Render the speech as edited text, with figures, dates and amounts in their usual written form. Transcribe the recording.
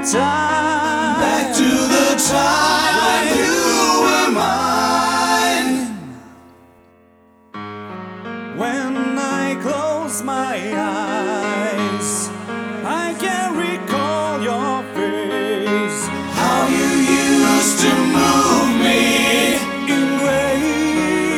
time. Back to the time when you were mine. When I close my eyes,